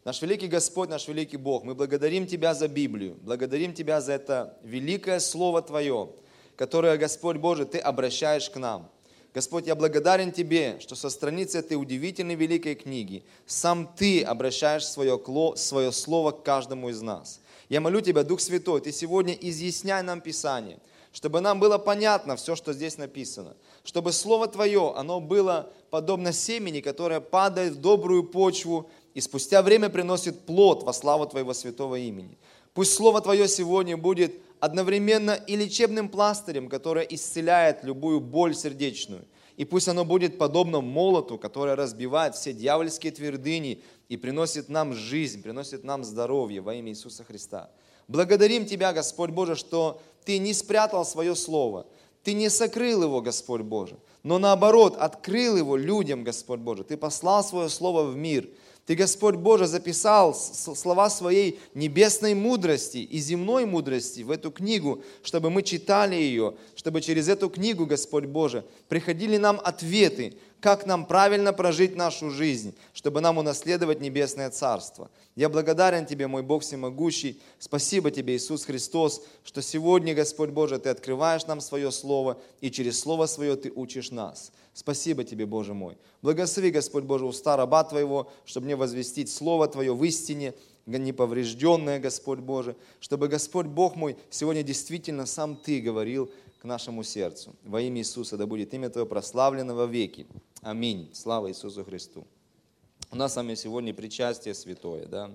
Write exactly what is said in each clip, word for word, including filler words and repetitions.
Наш великий Господь, наш великий Бог, мы благодарим Тебя за Библию, благодарим Тебя за это великое Слово Твое, которое, Господь Божий, Ты обращаешь к нам. Господь, я благодарен Тебе, что со страницы этой удивительной великой книги сам Ты обращаешь свое, свое Слово к каждому из нас. Я молю Тебя, Дух Святой, Ты сегодня изъясняй нам Писание, чтобы нам было понятно все, что здесь написано, чтобы Слово Твое, оно было подобно семени, которое падает в добрую почву и спустя время приносит плод во славу Твоего святого имени. Пусть Слово Твое сегодня будет одновременно и лечебным пластырем, которое исцеляет любую боль сердечную. И пусть оно будет подобно молоту, который разбивает все дьявольские твердыни и приносит нам жизнь, приносит нам здоровье во имя Иисуса Христа. Благодарим Тебя, Господь Боже, что Ты не спрятал свое Слово, Ты не сокрыл его, Господь Боже, но наоборот, открыл его людям, Господь Боже. Ты послал свое Слово в мир. Ты, Господь Боже, записал слова своей небесной мудрости и земной мудрости в эту книгу, чтобы мы читали ее, чтобы через эту книгу, Господь Боже, приходили нам ответы, как нам правильно прожить нашу жизнь, чтобы нам унаследовать небесное Царство. Я благодарен Тебе, мой Бог всемогущий. Спасибо Тебе, Иисус Христос, что сегодня, Господь Боже, Ты открываешь нам свое Слово, и через Слово Свое Ты учишь нас. Спасибо Тебе, Боже мой. Благослови, Господь Боже, уста раба Твоего, чтобы мне возвестить Слово Твое в истине, неповрежденное, Господь Боже, чтобы, Господь Бог мой, сегодня действительно сам Ты говорил к нашему сердцу. Во имя Иисуса, да будет имя Твое прославлено во веки. Аминь. Слава Иисусу Христу. У нас с вами сегодня причастие святое, да?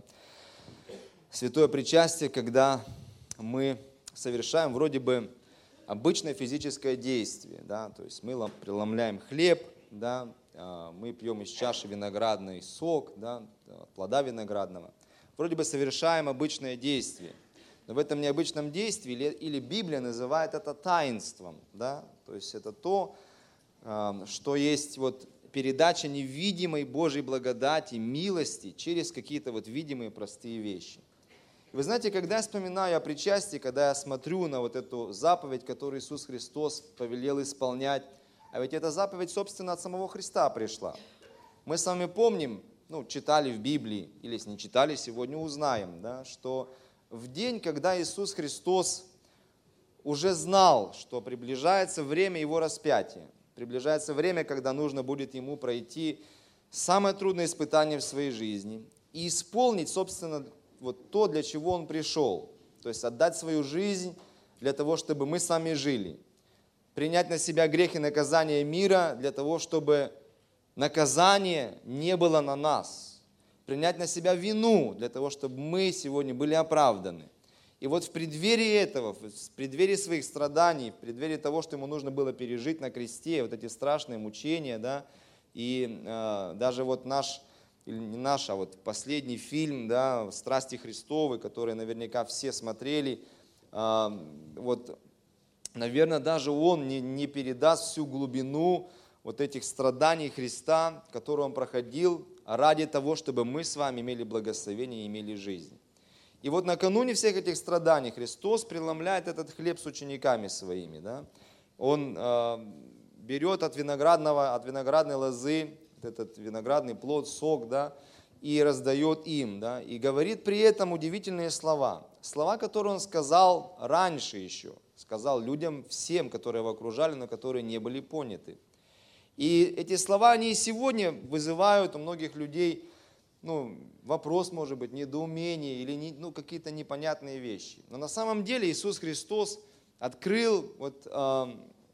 Святое причастие, когда мы совершаем вроде бы обычное физическое действие, да, то есть мы преломляем хлеб, да, мы пьем из чаши виноградный сок, да, плода виноградного. Вроде бы совершаем обычное действие, но в этом необычном действии, или, или Библия называет это таинством, да, то есть это то, что есть вот передача невидимой Божьей благодати, милости через какие-то вот видимые простые вещи. Вы знаете, когда я вспоминаю о причастии, когда я смотрю на вот эту заповедь, которую Иисус Христос повелел исполнять, а ведь эта заповедь, собственно, от самого Христа пришла. Мы с вами помним, ну, читали в Библии, или если не читали, сегодня узнаем, да, что в день, когда Иисус Христос уже знал, что приближается время Его распятия, приближается время, когда нужно будет Ему пройти самое трудное испытание в своей жизни и исполнить, собственно, вот то, для чего Он пришел. То есть отдать свою жизнь для того, чтобы мы сами жили. Принять на себя грех и наказание мира для того, чтобы наказание не было на нас. Принять на себя вину для того, чтобы мы сегодня были оправданы. И вот в преддверии этого, в преддверии своих страданий, в преддверии того, что Ему нужно было пережить на кресте, вот эти страшные мучения, да, и э, даже вот наш, или не наш, а вот последний фильм, да, «Страсти Христовы», который наверняка все смотрели, э, вот, наверное, даже он не, не передаст всю глубину вот этих страданий Христа, которые Он проходил ради того, чтобы мы с вами имели благословение и имели жизнь. И вот накануне всех этих страданий Христос преломляет этот хлеб с учениками своими. Да? Он э, берет от, виноградного, от виноградной лозы этот виноградный плод, сок, да, и раздает им. Да? И говорит при этом удивительные слова. Слова, которые Он сказал раньше еще. Сказал людям всем, которые Его окружали, но которые не были поняты. И эти слова, они и сегодня вызывают у многих людей, ну, вопрос, может быть, недоумение или не, ну, какие-то непонятные вещи. Но на самом деле Иисус Христос открыл, вот, э,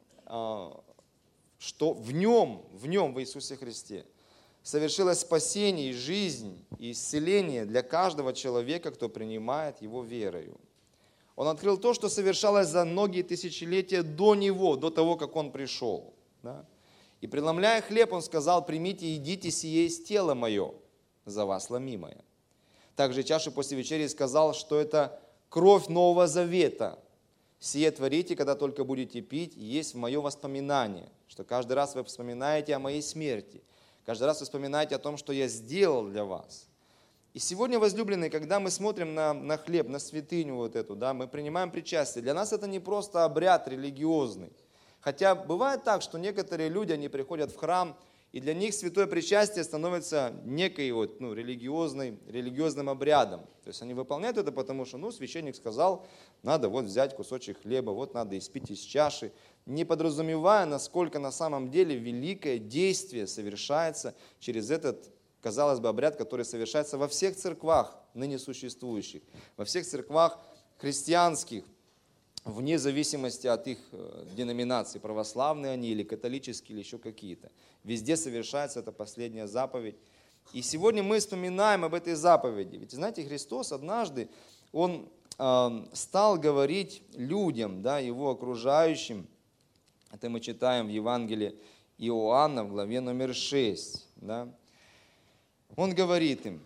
э, что в Нем, в Нем, в Иисусе Христе, совершилось спасение и жизнь, и исцеление для каждого человека, кто принимает Его верою. Он открыл то, что совершалось за многие тысячелетия до Него, до того, как Он пришел. Да? И преломляя хлеб, Он сказал: примите, едите, сие есть тело Мое, за вас ломимое. Также чашу после вечери сказал, что это кровь Нового Завета. Сие творите, когда только будете пить, и есть в мое воспоминание, что каждый раз вы вспоминаете о моей смерти, каждый раз вы вспоминаете о том, что я сделал для вас. И сегодня, возлюбленные, когда мы смотрим на, на хлеб, на святыню вот эту, да, мы принимаем причастие, для нас это не просто обряд религиозный. Хотя бывает так, что некоторые люди, они приходят в храм, И для них святое причастие становится некой вот, ну, религиозной, религиозным обрядом. То есть они выполняют это, потому что ну, священник сказал, надо вот взять кусочек хлеба, вот надо испить из чаши, не подразумевая, насколько на самом деле великое действие совершается через этот, казалось бы, обряд, который совершается во всех церквах ныне существующих, во всех церквах христианских, вне зависимости от их деноминаций, православные они или католические, или еще какие-то. Везде совершается эта последняя заповедь. И сегодня мы вспоминаем об этой заповеди. Ведь, знаете, Христос однажды, Он э, стал говорить людям, да, Его окружающим, это мы читаем в Евангелии Иоанна в главе номер шесть. Да. Он говорит им,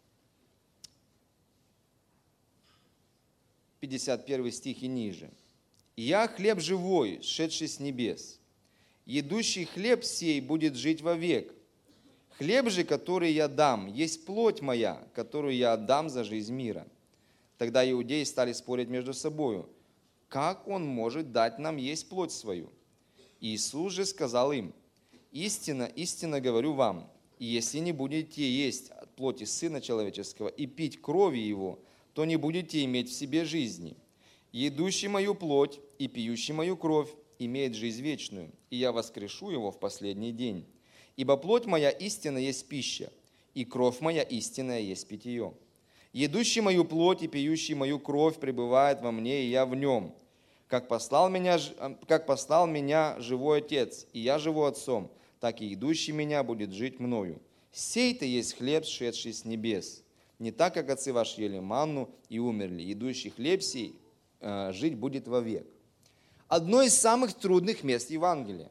пятьдесят первый стих и ниже. «Я хлеб живой, сшедший с небес. Едущий хлеб сей будет жить вовек. Хлеб же, который я дам, есть плоть моя, которую я отдам за жизнь мира». Тогда иудеи стали спорить между собою, как он может дать нам есть плоть свою? Иисус же сказал им, истинно, истинно говорю вам, если не будете есть от плоти Сына Человеческого и пить крови Его, то не будете иметь в себе жизни. Едущий мою плоть и пьющий мою кровь имеет жизнь вечную, и я воскрешу его в последний день. Ибо плоть моя истинно есть пища, и кровь моя истинная есть питье. Едущий мою плоть и пьющий мою кровь пребывает во мне, и я в нем. Как послал меня, как послал меня живой Отец, и я живу Отцом, так и едущий меня будет жить мною. Сей-то есть хлеб, сшедший с небес. Не так, как отцы ваши ели манну и умерли. Едущий хлеб сей э, жить будет вовек. Одно из самых трудных мест Евангелия.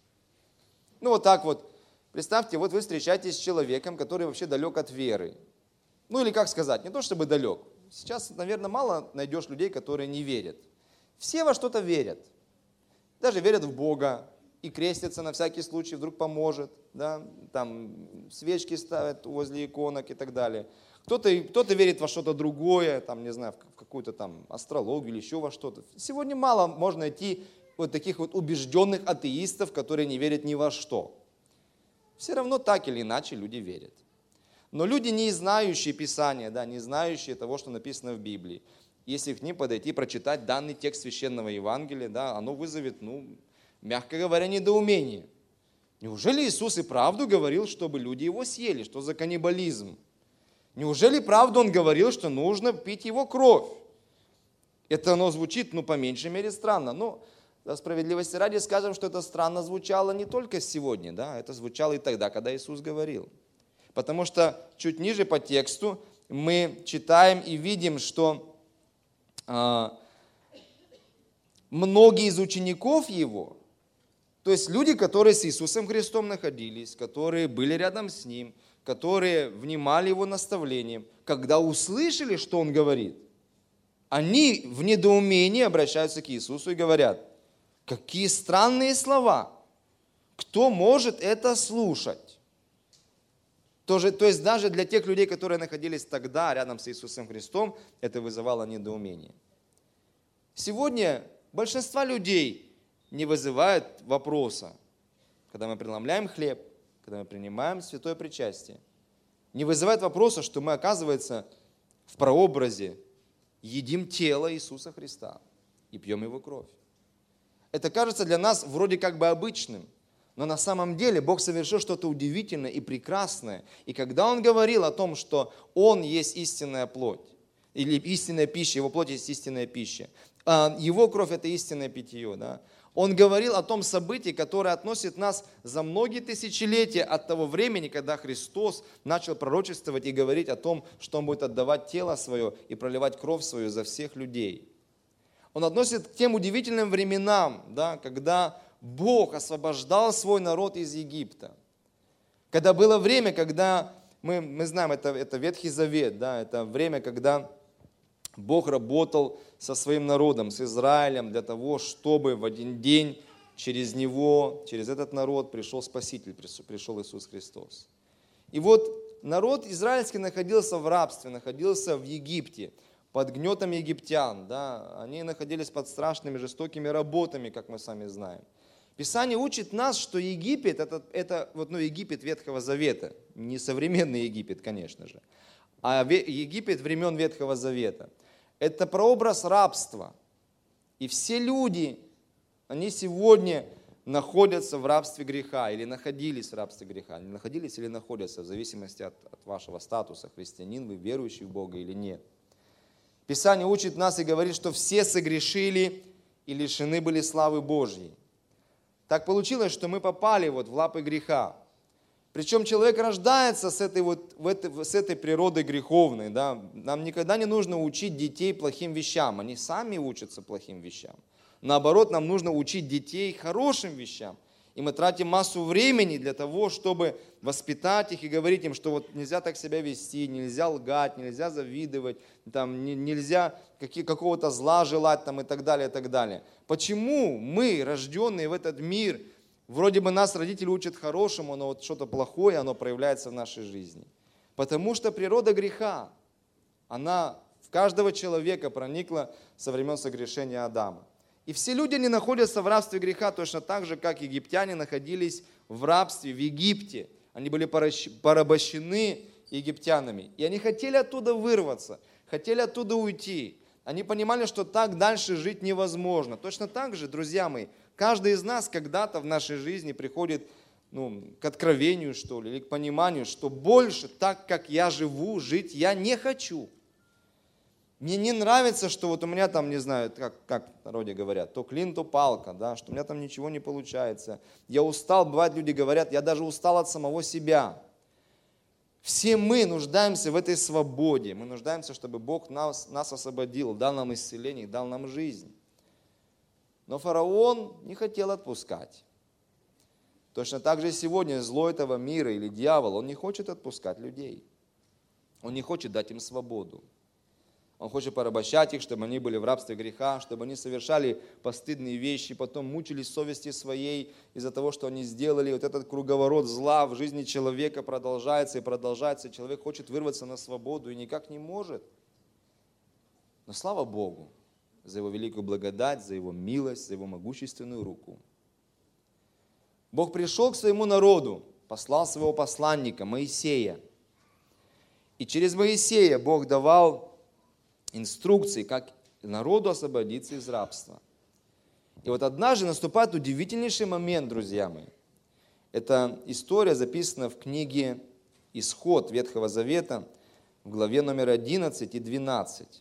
Ну вот так вот, представьте, вот вы встречаетесь с человеком, который вообще далек от веры. Ну или как сказать, не то чтобы далек. Сейчас, наверное, мало найдешь людей, которые не верят. Все во что-то верят. Даже верят в Бога и крестятся на всякий случай, вдруг поможет. Да? Там свечки ставят возле иконок и так далее. Кто-то, кто-то верит во что-то другое, там, не знаю, в какую-то там астрологию или еще во что-то. Сегодня мало можно найти вот таких вот убежденных атеистов, которые не верят ни во что. Все равно так или иначе люди верят. Но люди, не знающие Писания, да, не знающие того, что написано в Библии, если к ним подойти, прочитать данный текст Священного Евангелия, да, оно вызовет, ну, мягко говоря, недоумение. Неужели Иисус и правду говорил, чтобы люди его съели? Что за каннибализм? Неужели правду он говорил, что нужно пить его кровь? Это оно звучит, ну, по меньшей мере, странно. Но для справедливости ради скажем, что это странно звучало не только сегодня, да, это звучало и тогда, когда Иисус говорил. Потому что чуть ниже по тексту мы читаем и видим, что э, многие из учеников Его, то есть люди, которые с Иисусом Христом находились, которые были рядом с Ним, которые внимали Его наставлениям, когда услышали, что Он говорит, они в недоумении обращаются к Иисусу и говорят, какие странные слова, кто может это слушать? Тоже, то есть даже для тех людей, которые находились тогда рядом с Иисусом Христом, это вызывало недоумение. Сегодня большинство людей не вызывает вопроса, когда мы преломляем хлеб, когда мы принимаем святое причастие, не вызывает вопроса, что мы, оказывается, в прообразе едим тело Иисуса Христа и пьем Его кровь. Это кажется для нас вроде как бы обычным, но на самом деле Бог совершил что-то удивительное и прекрасное. И когда Он говорил о том, что Он есть истинная плоть, или истинная пища, Его плоть есть истинная пища, Его кровь – это истинное питье, да? Он говорил о том событии, которое относит нас за многие тысячелетия от того времени, когда Христос начал пророчествовать и говорить о том, что Он будет отдавать тело Свое и проливать кровь Свою за всех людей. Он относит к тем удивительным временам, да, когда Бог освобождал свой народ из Египта. Когда было время, когда, мы, мы знаем, это, это Ветхий Завет, да, это время, когда Бог работал со своим народом, с Израилем, для того, чтобы в один день через него, через этот народ пришел Спаситель, пришел Иисус Христос. И вот народ израильский находился в рабстве, находился в Египте, под гнетом египтян. Да? Они находились под страшными, жестокими работами, как мы сами знаем. Писание учит нас, что Египет, это, это вот, ну, Египет Ветхого Завета, не современный Египет, конечно же, а Египет времен Ветхого Завета. Это прообраз рабства. И все люди, они сегодня находятся в рабстве греха, или находились в рабстве греха, не находились или находятся, в зависимости от, от вашего статуса, христианин, вы верующий в Бога или нет. Писание учит нас и говорит, что все согрешили и лишены были славы Божьей. Так получилось, что мы попали вот в лапы греха. Причем человек рождается с этой, вот, в этой, с этой природой греховной. Да? Нам никогда не нужно учить детей плохим вещам, они сами учатся плохим вещам. Наоборот, нам нужно учить детей хорошим вещам. И мы тратим массу времени для того, чтобы воспитать их и говорить им, что вот нельзя так себя вести, нельзя лгать, нельзя завидовать, там, не, нельзя какие, какого-то зла желать там, и так далее, и так далее. Почему мы, рожденные в этот мир, вроде бы нас родители учат хорошему, но вот что-то плохое, оно проявляется в нашей жизни? Потому что природа греха, она в каждого человека проникла со времен согрешения Адама. И все люди не находятся в рабстве греха точно так же, как египтяне находились в рабстве в Египте. Они были порабощены египтянами. И они хотели оттуда вырваться, хотели оттуда уйти. Они понимали, что так дальше жить невозможно. Точно так же, друзья мои, каждый из нас когда-то в нашей жизни приходит ну, к откровению, что ли, или к пониманию, что больше так, как я живу, жить я не хочу. Мне не нравится, что вот у меня там, не знаю, как, как в народе говорят, то клин, то палка, да, что у меня там ничего не получается. Я устал, бывает, люди говорят, я даже устал от самого себя. Все мы нуждаемся в этой свободе. Мы нуждаемся, чтобы Бог нас, нас освободил, дал нам исцеление, дал нам жизнь. Но фараон не хотел отпускать. Точно так же сегодня зло этого мира или дьявол, он не хочет отпускать людей. Он не хочет дать им свободу. Он хочет порабощать их, чтобы они были в рабстве греха, чтобы они совершали постыдные вещи, потом мучились совести своей из-за того, что они сделали. Вот этот круговорот зла в жизни человека продолжается и продолжается. Человек хочет вырваться на свободу и никак не может. Но слава Богу за Его великую благодать, за Его милость, за Его могущественную руку. Бог пришел к своему народу, послал своего посланника Моисея. И через Моисея Бог давал инструкции, как народу освободиться из рабства. И вот однажды наступает удивительнейший момент, друзья мои. Эта история записана в книге «Исход» Ветхого Завета в главе номер одиннадцать и двенадцать.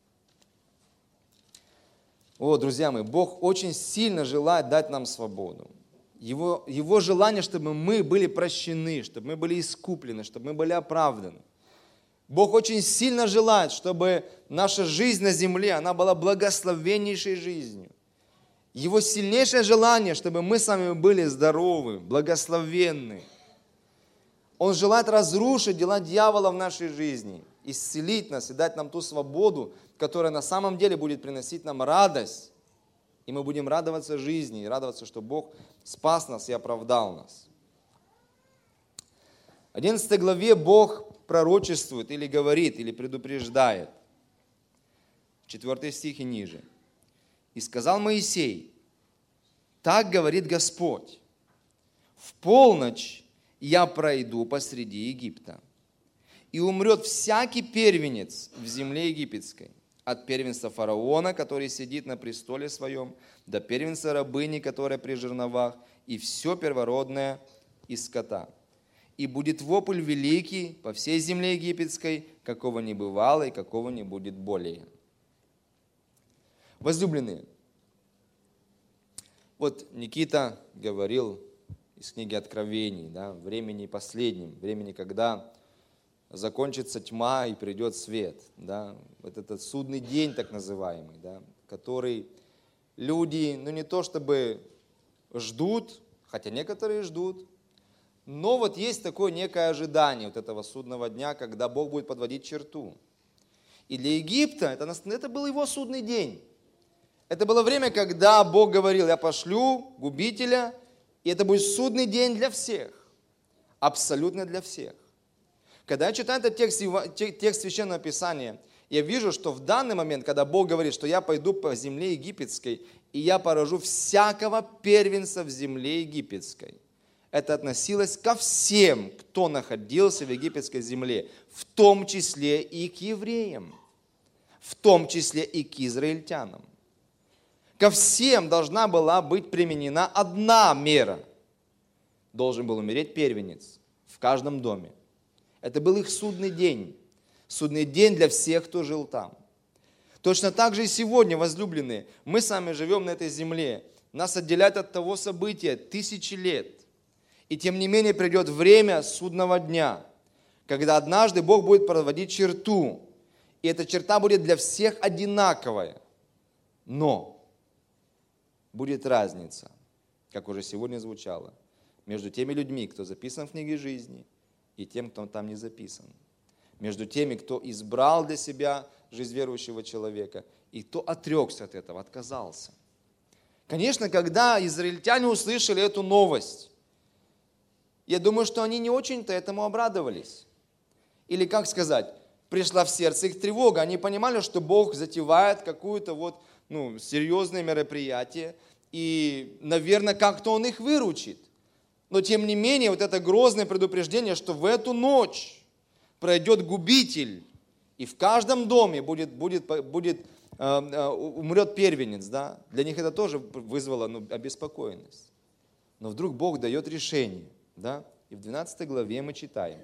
О, друзья мои, Бог очень сильно желает дать нам свободу. Его, его желание, чтобы мы были прощены, чтобы мы были искуплены, чтобы мы были оправданы. Бог очень сильно желает, чтобы наша жизнь на земле, она была благословеннейшей жизнью. Его сильнейшее желание, чтобы мы с вами были здоровы, благословенны. Он желает разрушить дела дьявола в нашей жизни, исцелить нас и дать нам ту свободу, которая на самом деле будет приносить нам радость. И мы будем радоваться жизни, и радоваться, что Бог спас нас и оправдал нас. В одиннадцатой главе Бог пророчествует или говорит, или предупреждает. Четвертый стих и ниже. «И сказал Моисей, так говорит Господь, в полночь я пройду посреди Египта, и умрет всякий первенец в земле египетской, от первенца фараона, который сидит на престоле своем, до первенца рабыни, которая при жерновах, и все первородное из скота. И будет вопль великий по всей земле египетской, какого не бывало и какого не будет более». Возлюбленные, вот Никита говорил из книги Откровений, да, времени последнем, времени, когда закончится тьма и придет свет. Да, вот этот судный день так называемый, да, который люди, ну не то чтобы ждут, хотя некоторые ждут, но вот есть такое некое ожидание вот этого судного дня, когда Бог будет подводить черту. И для Египта это, это был его судный день. Это было время, когда Бог говорил, я пошлю губителя, и это будет судный день для всех. Абсолютно для всех. Когда я читаю этот текст, текст Священного Писания, Я вижу, что в данный момент, когда Бог говорит, что я пойду по земле египетской, и я поражу всякого первенца в земле египетской. Это относилось ко всем, кто находился в египетской земле, в том числе и к евреям, в том числе и к израильтянам. Ко всем должна была быть применена одна мера. Должен был умереть первенец в каждом доме. Это был их судный день. Судный день для всех, кто жил там. Точно так же и сегодня, возлюбленные, мы сами живем на этой земле. Нас отделяет от того события тысячи лет. И тем не менее придет время судного дня, когда однажды Бог будет проводить черту. И эта черта будет для всех одинаковая. Но будет разница, как уже сегодня звучало, между теми людьми, кто записан в книге жизни, и тем, кто там не записан. Между теми, кто избрал для себя жизнь верующего человека, и кто отрекся от этого, отказался. Конечно, когда израильтяне услышали эту новость, я думаю, что они не очень-то этому обрадовались. Или, как сказать, пришла в сердце их тревога. Они понимали, что Бог затевает какое-то вот, ну, серьезное мероприятие, и, наверное, как-то Он их выручит. Но, тем не менее, вот это грозное предупреждение, что в эту ночь пройдет губитель, и в каждом доме будет, будет, будет, э, э, умрет первенец, да? Для них это тоже вызвало, ну, обеспокоенность. Но вдруг Бог дает решение, да? И в двенадцатой главе мы читаем.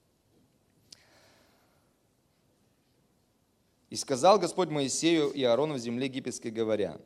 «И сказал Господь Моисею и Аарону в земле египетской, говоря: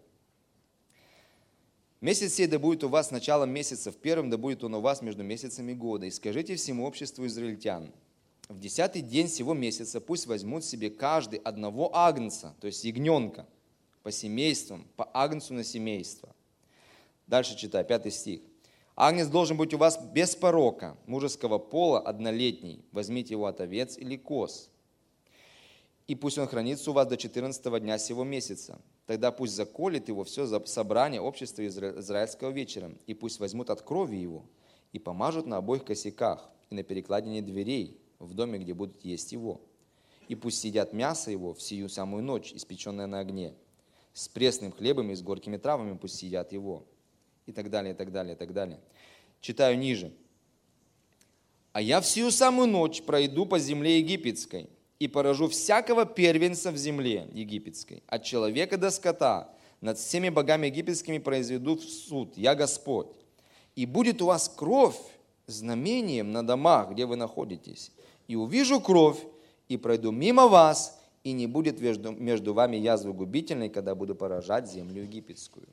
месяц сей да будет у вас началом месяцев первым, да будет он у вас между месяцами года. И скажите всему обществу израильтян: в десятый день сего месяца пусть возьмут себе каждый одного агнца, то есть ягненка, по семействам, по агнцу на семейство». Дальше читай, пятый стих. «Агнец должен быть у вас без порока, мужеского пола, однолетний. Возьмите его от овец или коз. И пусть он хранится у вас до четырнадцатого дня сего месяца. Тогда пусть заколет его все собрание общества израильского вечером, и пусть возьмут от крови его, и помажут на обоих косяках, и на перекладине дверей, в доме, где будут есть его. И пусть съедят мясо его в сию самую ночь, испеченное на огне, с пресным хлебом и с горькими травами пусть съедят его». И так далее, и так далее, и так далее. Читаю ниже. «А я в сию самую ночь пройду по земле египетской, и поражу всякого первенца в земле египетской, от человека до скота, над всеми богами египетскими произведу суд, я Господь. И будет у вас кровь знамением на домах, где вы находитесь. И увижу кровь, и пройду мимо вас, и не будет между, между вами язвы губительной, когда буду поражать землю египетскую».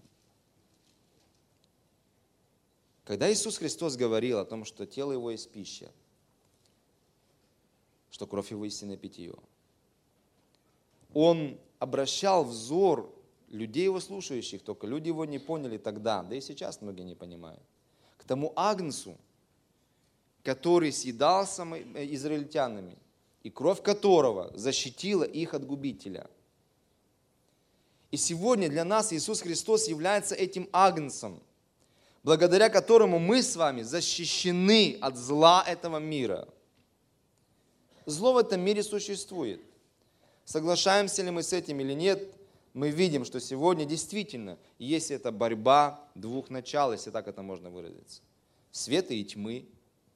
Когда Иисус Христос говорил о том, что тело Его есть пища, что кровь Его истинное питье, Он обращал взор людей Его слушающих, только люди Его не поняли тогда, да и сейчас многие не понимают, к тому агнцу, который съедался израильтянами, и кровь которого защитила их от губителя. И сегодня для нас Иисус Христос является этим агнцем, благодаря которому мы с вами защищены от зла этого мира. Зло в этом мире существует. Соглашаемся ли мы с этим или нет, мы видим, что сегодня действительно есть эта борьба двух начал, если так это можно выразиться. Света и тьмы,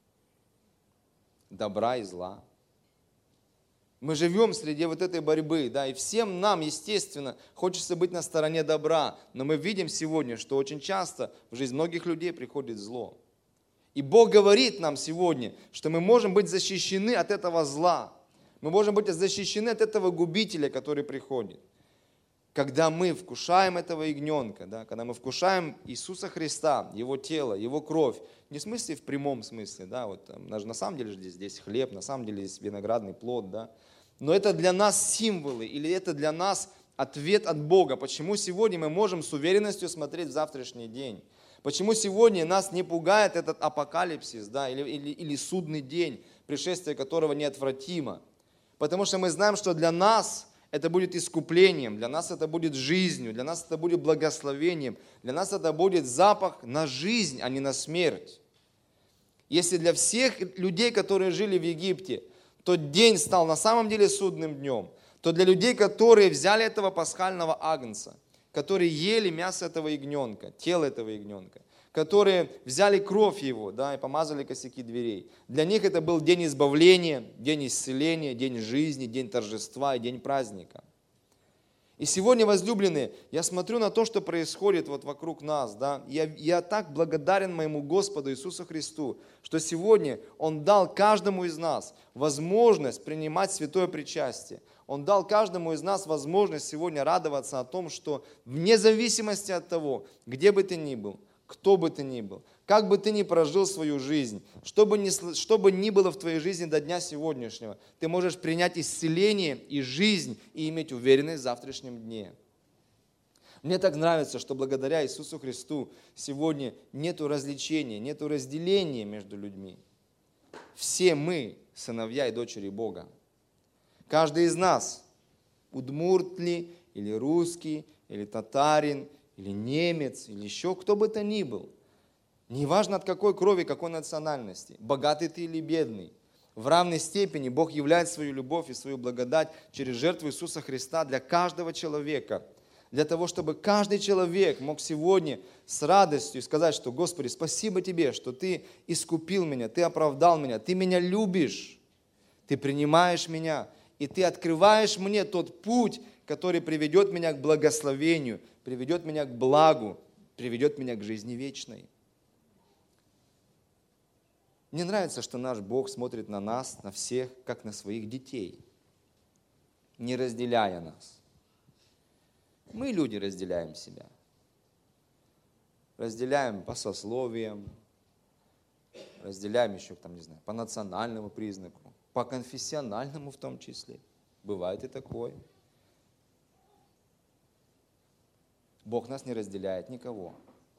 добра и зла. Мы живем среди вот этой борьбы, да, и всем нам, естественно, хочется быть на стороне добра, но мы видим сегодня, что очень часто в жизнь многих людей приходит зло. И Бог говорит нам сегодня, что мы можем быть защищены от этого зла, мы можем быть защищены от этого губителя, который приходит. Когда мы вкушаем этого ягненка, да, когда мы вкушаем Иисуса Христа, Его тело, Его кровь, не в смысле в прямом смысле, да, вот, там, на самом деле здесь, здесь хлеб, на самом деле здесь виноградный плод, да, но это для нас символы, или это для нас ответ от Бога. Почему сегодня мы можем с уверенностью смотреть в завтрашний день? Почему сегодня нас не пугает этот апокалипсис, да, или, или, или судный день, пришествие которого неотвратимо? Потому что мы знаем, что для нас это будет искуплением, для нас это будет жизнью, для нас это будет благословением, для нас это будет запах на жизнь, а не на смерть. Если для всех людей, которые жили в Египте, тот день стал на самом деле судным днем, то для людей, которые взяли этого пасхального агнца, которые ели мясо этого ягненка, тело этого ягненка, которые взяли кровь его, да, и помазали косяки дверей, для них это был день избавления, день исцеления, день жизни, день торжества и день праздника. И сегодня, возлюбленные, я смотрю на то, что происходит вот вокруг нас, да, я, я так благодарен моему Господу Иисусу Христу, что сегодня Он дал каждому из нас возможность принимать святое причастие. Он дал каждому из нас возможность сегодня радоваться о том, что вне зависимости от того, где бы ты ни был, кто бы ты ни был, как бы ты ни прожил свою жизнь, что бы ни, что бы ни было в твоей жизни до дня сегодняшнего, ты можешь принять исцеление и жизнь и иметь уверенность в завтрашнем дне. Мне так нравится, что благодаря Иисусу Христу сегодня нету развлечения, нету разделения между людьми. Все мы сыновья и дочери Бога. Каждый из нас, удмурт ли, или русский, или татарин, или немец, или еще кто бы то ни был. Неважно от какой крови, какой национальности, богатый ты или бедный. В равной степени Бог являет свою любовь и свою благодать через жертву Иисуса Христа для каждого человека. Для того, чтобы каждый человек мог сегодня с радостью сказать, что Господи, спасибо Тебе, что Ты искупил меня, Ты оправдал меня, Ты меня любишь, Ты принимаешь меня, и Ты открываешь мне тот путь, который приведет меня к благословению, приведет меня к благу, приведет меня к жизни вечной. Мне нравится, что наш Бог смотрит на нас, на всех, как на своих детей, не разделяя нас. Мы, люди, разделяем себя. Разделяем по сословиям, разделяем еще, там, не знаю, по национальному признаку, по конфессиональному в том числе. Бывает и такое. Бог нас не разделяет никого.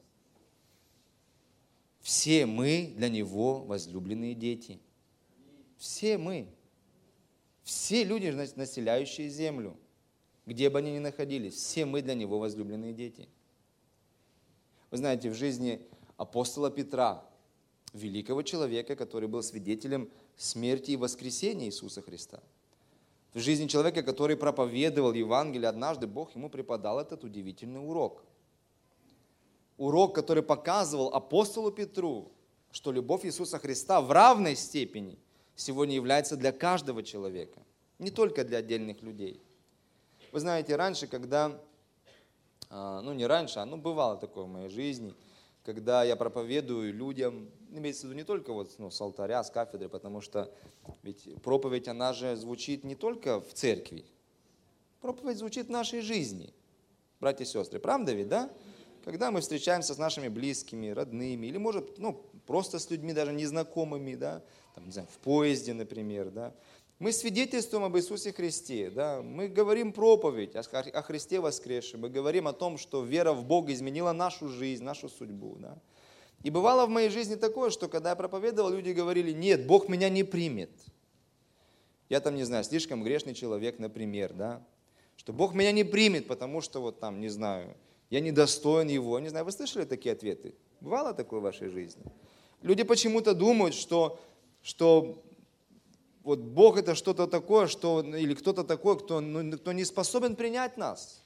Все мы для Него возлюбленные дети. Все мы. Все люди, населяющие землю, где бы они ни находились, все мы для Него возлюбленные дети. Вы знаете, в жизни апостола Петра, великого человека, который был свидетелем смерти и воскресения Иисуса Христа, в жизни человека, который проповедовал Евангелие, однажды Бог ему преподал этот удивительный урок. Урок, который показывал апостолу Петру, что любовь Иисуса Христа в равной степени сегодня является для каждого человека, не только для отдельных людей. Вы знаете, раньше, когда, ну не раньше, а ну бывало такое в моей жизни, когда я проповедую людям, имеется в виду не только вот, ну, с алтаря, с кафедры, потому что ведь проповедь, она же звучит не только в церкви, проповедь звучит в нашей жизни, братья и сестры, правда ведь, да? Когда мы встречаемся с нашими близкими, родными, или, может, ну, просто с людьми даже незнакомыми, да, там, не знаю, в поезде, например, да, мы свидетельствуем об Иисусе Христе, да, мы говорим проповедь о Христе воскресшем, мы говорим о том, что вера в Бога изменила нашу жизнь, нашу судьбу, да. И бывало в моей жизни такое, что когда я проповедовал, люди говорили: нет, Бог меня не примет. Я там, не знаю, слишком грешный человек, например, да, что Бог меня не примет, потому что вот там, не знаю, я недостоин Его. Не знаю, вы слышали такие ответы? Бывало такое в вашей жизни? Люди почему-то думают, что, что вот Бог это что-то такое, что, или кто-то такой, кто, ну, кто не способен принять нас.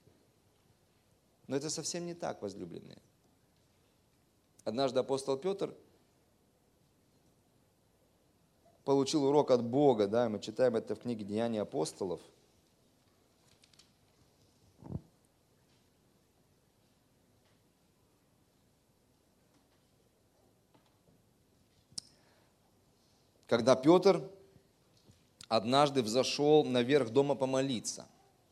Но это совсем не так, возлюбленные. Однажды апостол Петр получил урок от Бога, да, мы читаем это в книге «Деяния апостолов». Когда Петр однажды взошел наверх дома помолиться.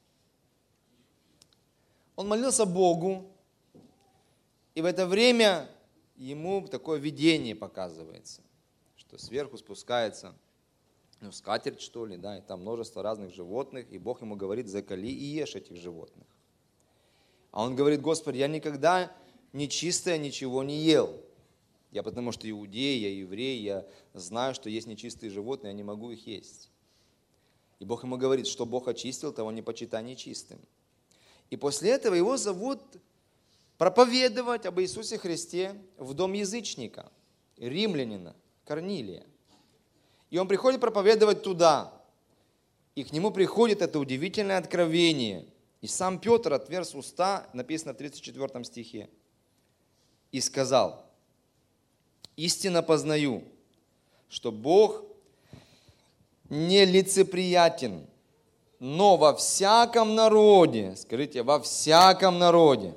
Он молился Богу, и в это время ему такое видение показывается, что сверху спускается, ну, скатерть, что ли, да, и там множество разных животных, и Бог ему говорит: заколи и ешь этих животных. А он говорит: Господи, я никогда нечистое ничего не ел. Я потому что иудей, я еврей, я знаю, что есть нечистые животные, я не могу их есть. И Бог ему говорит, что Бог очистил, того не почитай нечистым. И после этого его зовут проповедовать об Иисусе Христе в дом язычника, римлянина, Корнилия. И он приходит проповедовать туда. И к нему приходит это удивительное откровение. И сам Петр отверз уста, написано в тридцать четвёртом стихе, и сказал: истинно познаю, что Бог не лицеприятен, но во всяком народе, скажите, во всяком народе,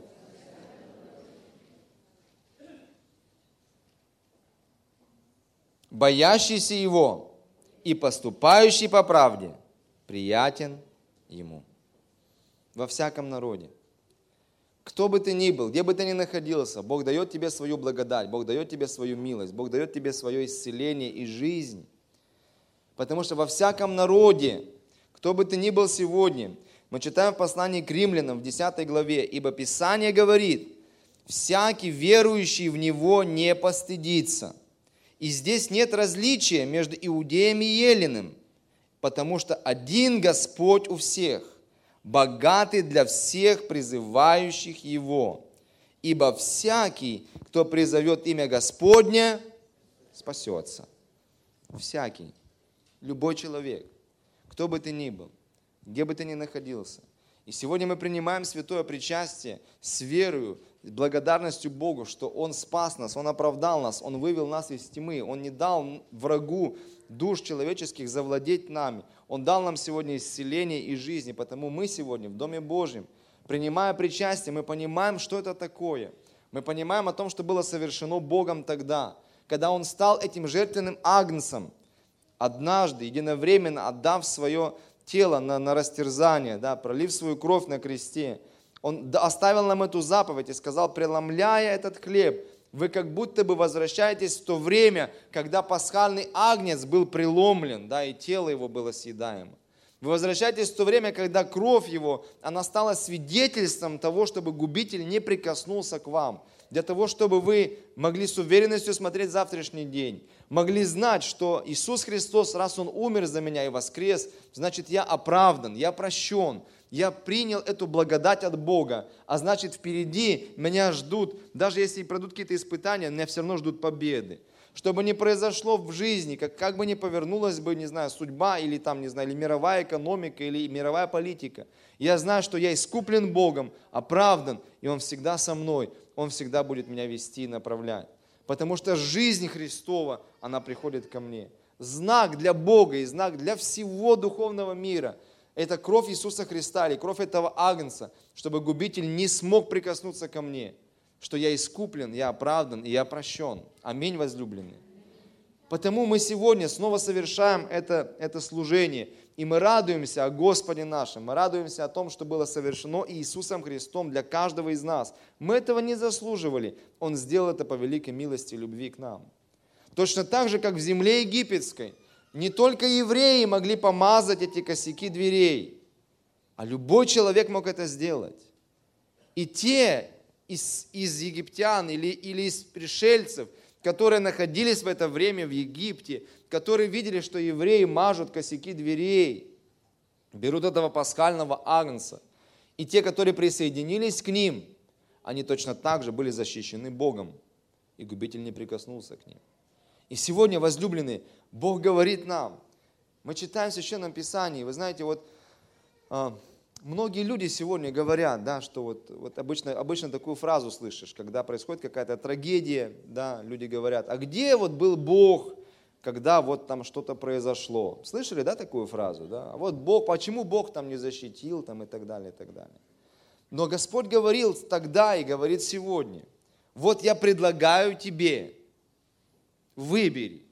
боящийся Его и поступающий по правде, приятен Ему. Во всяком народе. Кто бы ты ни был, где бы ты ни находился, Бог дает тебе свою благодать, Бог дает тебе свою милость, Бог дает тебе свое исцеление и жизнь. Потому что во всяком народе, кто бы ты ни был сегодня, мы читаем в послании к Римлянам в десятой главе, ибо Писание говорит: всякий верующий в Него не постыдится. И здесь нет различия между иудеем и еленом, потому что один Господь у всех, богатый для всех призывающих Его. Ибо всякий, кто призовет имя Господне, спасется. Всякий, любой человек, кто бы ты ни был, где бы ты ни находился. И сегодня мы принимаем святое причастие с верою, с благодарностью Богу, что Он спас нас, Он оправдал нас, Он вывел нас из тьмы, Он не дал врагу душ человеческих завладеть нами. Он дал нам сегодня исцеление и жизнь, и потому мы сегодня в Доме Божьем, принимая причастие, мы понимаем, что это такое. Мы понимаем о том, что было совершено Богом тогда, когда Он стал этим жертвенным агнцем, однажды, единовременно отдав свое тело на, на растерзание, да, пролив свою кровь на кресте. Он оставил нам эту заповедь и сказал: преломляя этот хлеб, вы как будто бы возвращаетесь в то время, когда пасхальный агнец был преломлен, да, и тело его было съедаемо. Вы возвращаетесь в то время, когда кровь его, она стала свидетельством того, чтобы губитель не прикоснулся к вам. Для того, чтобы вы могли с уверенностью смотреть завтрашний день. Могли знать, что Иисус Христос, раз Он умер за меня и воскрес, значит, я оправдан, я прощен. Я принял эту благодать от Бога, а значит, впереди меня ждут, даже если пройдут какие-то испытания, меня все равно ждут победы. Что бы ни произошло в жизни, как, как бы ни повернулась бы, не знаю, судьба, или там, не знаю, или мировая экономика, или мировая политика, я знаю, что я искуплен Богом, оправдан, и Он всегда со мной, Он всегда будет меня вести и направлять. Потому что жизнь Христова, она приходит ко мне. Знак для Бога и знак для всего духовного мира – это кровь Иисуса Христа или кровь этого агнца, чтобы губитель не смог прикоснуться ко мне, что я искуплен, я оправдан и я прощен. Аминь, возлюбленные. Потому мы сегодня снова совершаем это, это служение, и мы радуемся о Господе нашем, мы радуемся о том, что было совершено Иисусом Христом для каждого из нас. Мы этого не заслуживали, Он сделал это по великой милости и любви к нам. Точно так же, как в земле египетской, не только евреи могли помазать эти косяки дверей, а любой человек мог это сделать. И те из, из египтян или, или из пришельцев, которые находились в это время в Египте, которые видели, что евреи мажут косяки дверей, берут этого пасхального агнца, и те, которые присоединились к ним, они точно так же были защищены Богом, и губитель не прикоснулся к ним. И сегодня, возлюбленные, Бог говорит нам, мы читаем в Священном Писании, вы знаете, вот а, многие люди сегодня говорят, да, что вот, вот обычно, обычно такую фразу слышишь, когда происходит какая-то трагедия, да, люди говорят: а где вот был Бог, когда вот там что-то произошло? Слышали, да, такую фразу? Да? А вот Бог, почему Бог там не защитил, там, и так далее, и так далее. Но Господь говорил тогда и говорит сегодня: вот я предлагаю тебе, выбери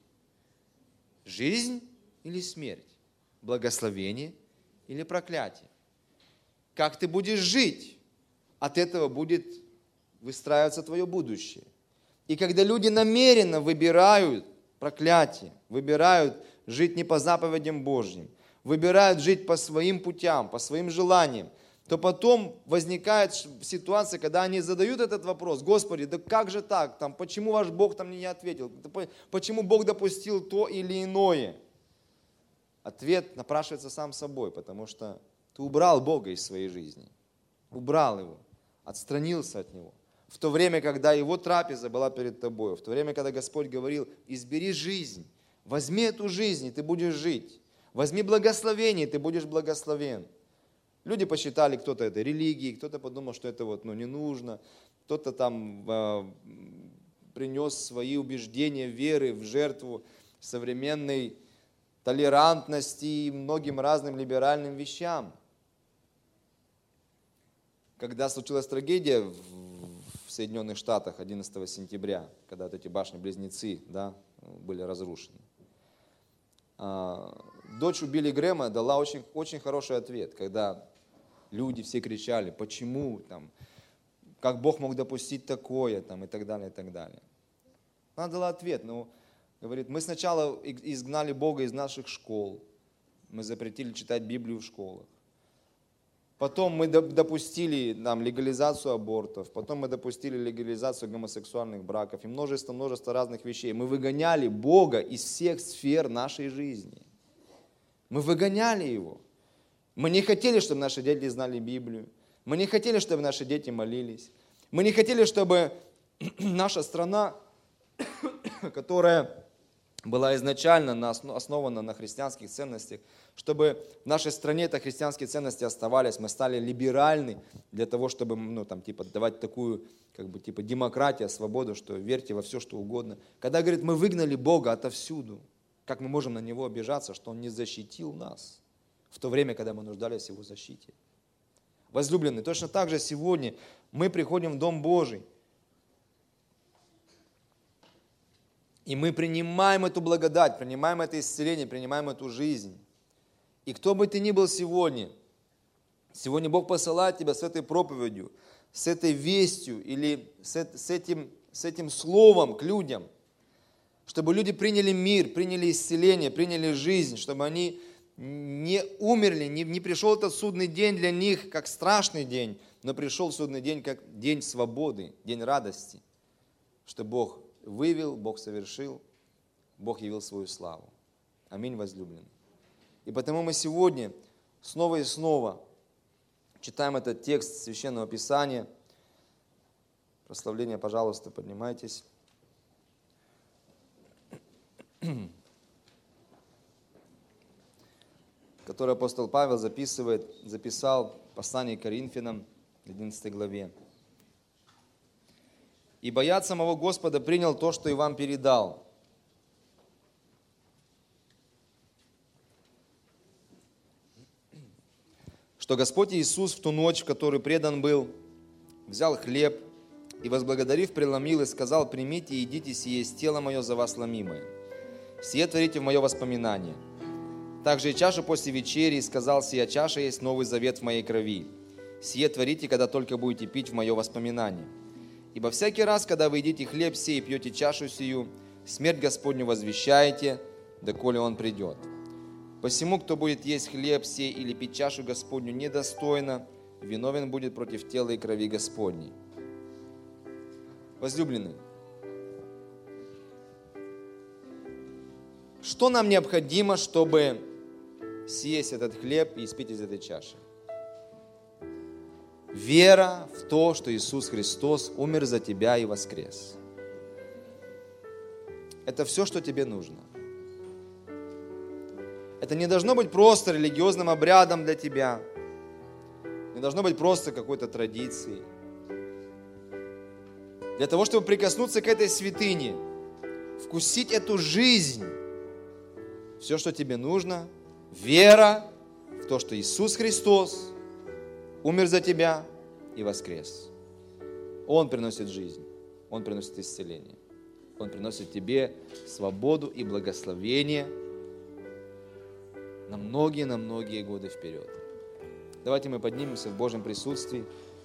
жизнь или смерть, благословение или проклятие. Как ты будешь жить, от этого будет выстраиваться твое будущее. И когда люди намеренно выбирают проклятие, выбирают жить не по заповедям Божьим, выбирают жить по своим путям, по своим желаниям, то потом возникает ситуация, когда они задают этот вопрос: Господи, да как же так? Там, почему ваш Бог там мне не ответил? Почему Бог допустил то или иное? Ответ напрашивается сам собой, потому что ты убрал Бога из своей жизни. Убрал Его, отстранился от Него. В то время, когда Его трапеза была перед тобой, в то время, когда Господь говорил: избери жизнь, возьми эту жизнь, и ты будешь жить. Возьми благословение, и ты будешь благословен. Люди посчитали, кто-то это религией, кто-то подумал, что это вот, ну, не нужно, кто-то там э, принес свои убеждения веры в жертву современной толерантности и многим разным либеральным вещам. Когда случилась трагедия в Соединенных Штатах одиннадцатого сентября, когда вот эти башни-близнецы, да, были разрушены, дочь Билли Грэма дала очень, очень хороший ответ, когда люди все кричали, почему, там, как Бог мог допустить такое, там, и так далее, и так далее. Она дала ответ, ну, говорит, мы сначала изгнали Бога из наших школ, мы запретили читать Библию в школах. Потом мы допустили нам легализацию абортов, потом мы допустили легализацию гомосексуальных браков и множество-множество разных вещей. Мы выгоняли Бога из всех сфер нашей жизни. Мы выгоняли Его. Мы не хотели, чтобы наши дети знали Библию. Мы не хотели, чтобы наши дети молились. Мы не хотели, чтобы наша страна, которая была изначально основана на христианских ценностях, чтобы в нашей стране это христианские ценности оставались, мы стали либеральны для того, чтобы, ну, там, типа, давать такую, как бы, типа, демократию, свободу, что верьте во все, что угодно. Когда, говорит, мы выгнали Бога отовсюду, как мы можем на Него обижаться, что Он не защитил нас в то время, когда мы нуждались в Его защите? Возлюбленные, точно так же сегодня мы приходим в Дом Божий, и мы принимаем эту благодать, принимаем это исцеление, принимаем эту жизнь. И кто бы ты ни был сегодня, сегодня Бог посылает тебя с этой проповедью, с этой вестью или с этим, с этим словом к людям, чтобы люди приняли мир, приняли исцеление, приняли жизнь, чтобы они не умерли, не, не пришел этот судный день для них как страшный день, но пришел судный день как день свободы, день радости, что Бог вывел, Бог совершил, Бог явил свою славу. Аминь, возлюбленный. И потому мы сегодня снова и снова читаем этот текст Священного Писания. Прославление, пожалуйста, поднимайтесь. Который апостол Павел записывает, записал в послании к Коринфянам, одиннадцатой главе. «Ибо я от самого Господа принял то, что и вам передал. Что Господь Иисус в ту ночь, в которую предан был, взял хлеб и, возблагодарив, преломил и сказал: примите и едите, сие есть тело мое за вас ломимое. Сие творите в мое воспоминание. Также и чашу после вечери, и сказал: сия чаша есть новый завет в моей крови. Сие творите, когда только будете пить в мое воспоминание. Ибо всякий раз, когда вы едите хлеб сей и пьете чашу сию, смерть Господню возвещаете, доколе Он придет. Посему, кто будет есть хлеб сей или пить чашу Господню недостойно, виновен будет против тела и крови Господней». Возлюбленные, что нам необходимо, чтобы съесть этот хлеб и испить из этой чаши? Вера в то, что Иисус Христос умер за тебя и воскрес. Это все, что тебе нужно. Это не должно быть просто религиозным обрядом для тебя. Не должно быть просто какой-то традицией. Для того, чтобы прикоснуться к этой святыне, вкусить эту жизнь, все, что тебе нужно, вера в то, что Иисус Христос умер за тебя и воскрес. Он приносит жизнь, Он приносит исцеление. Он приносит тебе свободу и благословение на многие, на многие годы вперед. Давайте мы поднимемся в Божьем присутствии.